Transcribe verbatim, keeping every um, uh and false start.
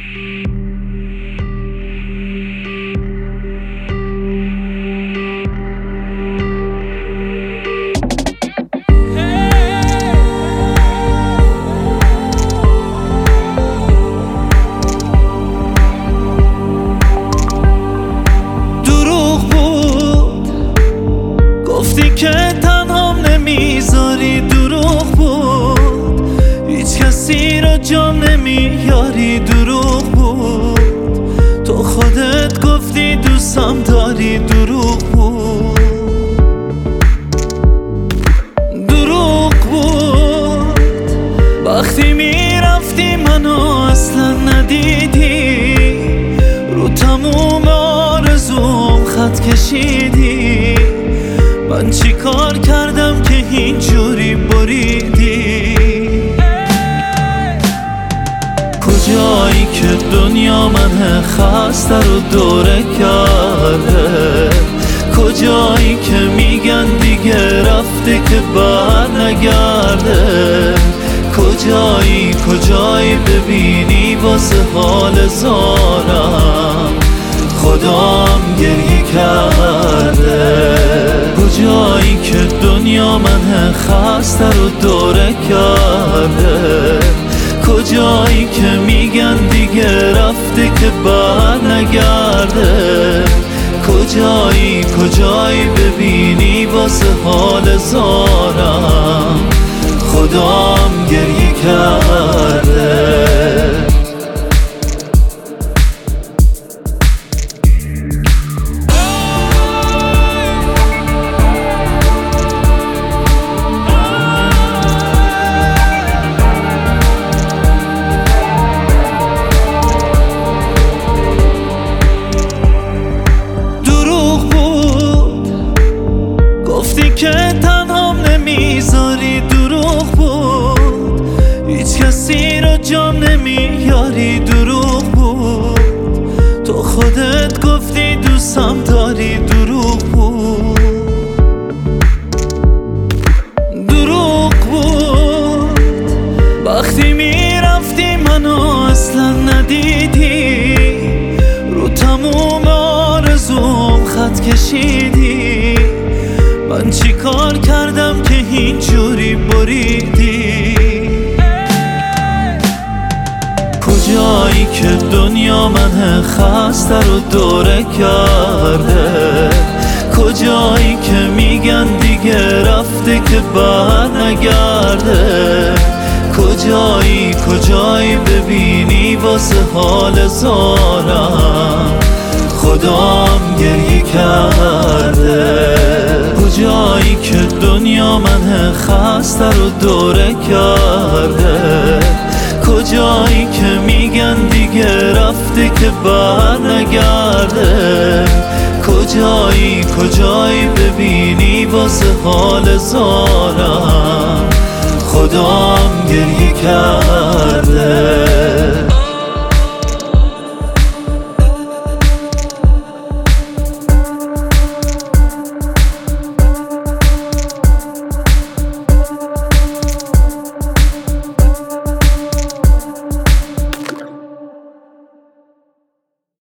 که تنهام نمیذاری، دروغ بود. هیچ کسی رو جام نمیاری، دروغ بود. تو خودت گفتی دوستم داری، دروغ بود. دروغ بود وقتی میرفتی منو اصلا ندیدی، رو تموم آرزوم خط کشیدی. من چی کار کردم که اینجوری بریدی؟ کجایی که دنیا من خسته رو دوره کرده؟ کجایی که میگن دیگه رفته که بر نگرده؟ کجایی کجایی ببینی واسه حال زارم خدام گریه کرده؟ کجایی که دنیا من خسته رو دوره کرده؟ کجایی که میگن دیگه رفته که بر نگرده؟ کجایی کجایی ببینی واسه حال زارم خدام گریه کرده؟ که تنهام نمیذاری، دروغ بود. هیچ کسی رو جام نمیاری، دروغ بود. تو خودت گفتی دوستم داری، دروغ بود. دروغ بود وقتی میرفتی منو اصلا ندیدی، رو تموم آرزوم خط کشیدی. من چی کار کردم که اینجوری بریدی؟ کجایی که دنیا من خسته رو دوره کرده؟ کجایی که میگن دیگه رفته که بر نگرده؟ کجایی کجایی ببینی واسه حال زارم خدام گریه کرده؟ کجایی که دنیا من خسته رو دوره کرده؟ کجایی که میگن دیگه رفته که بر نگرده؟ کجایی کجایی ببینی واسه حال زارم خدام گریه کرده؟